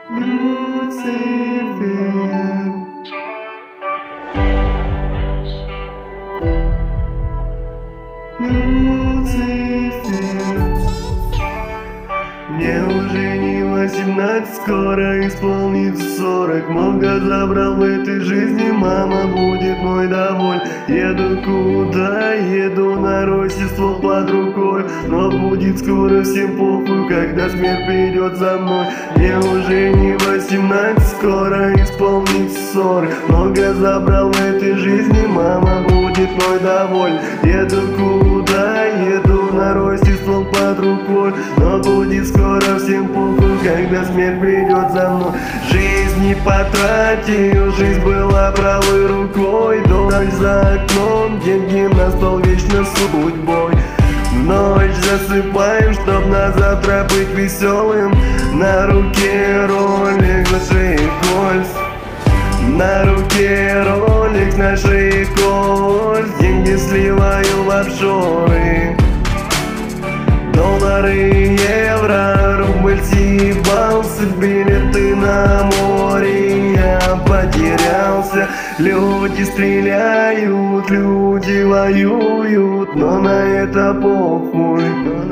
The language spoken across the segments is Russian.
Люцифер. Люцифер. Мне уже не 18, скоро исполнится 40. Много забрал в этой жизни, мама будет мой доволь. Еду куда? Еду на Рождество под рукой. Но будет скоро всем похуй, когда смерть придет за мной. Мне уже не 18, скоро исполнится 40. Много забрал в этой жизни, мама будет мой доволь. Еду куда? Еду на Рождество под рукой. Но будет скоро всем похуй, когда смерть придет за мной. Жизнь не потратил, жизнь была правой рукой. Дождь за окном, деньги на стол, вечно судьбой. Ночь засыпаем, чтоб на завтра быть веселым. На руке ролик, на шее кольц. На руке ролик, на шее кольц. Деньги сливаю в офшоры. Доллары, евро, рубль съебался, билеты на море, я потерялся. Люди стреляют, люди воюют, но на это похуй,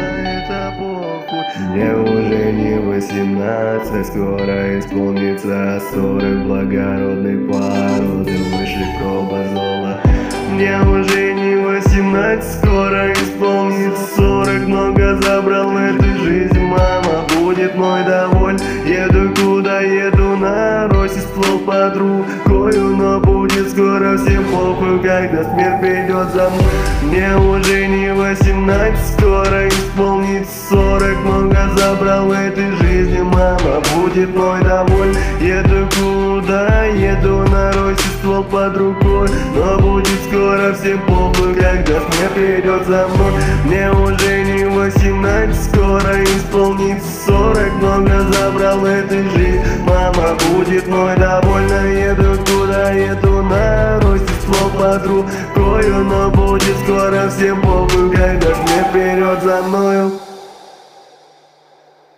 Мне уже не 18, скоро исполнится 40. Благородной породы выше пробозола. Мне уже не 18, скоро исполнится 40. Много забрал в этой жизни, мама будет мой доволь. Еду куда? Еду на Рождество под рукою. Но будет скоро всем похуй, когда смерть придет за мной. Мне уже не 18, скоро исполнится 40. Много забрал в этой жизни, мама будет мой доволь. Еду куда? Еду на Рождество под рукой. Но будет скоро всем похуй, когда смерть придет за мной. Мне уже не 18, скоро исполнится 40. Много забрал в этой жизни, мама будет мой довольна. Еду куда? Еду на Рождество под рукою. Но будет скоро всем похуй, когда смерть придет за мною.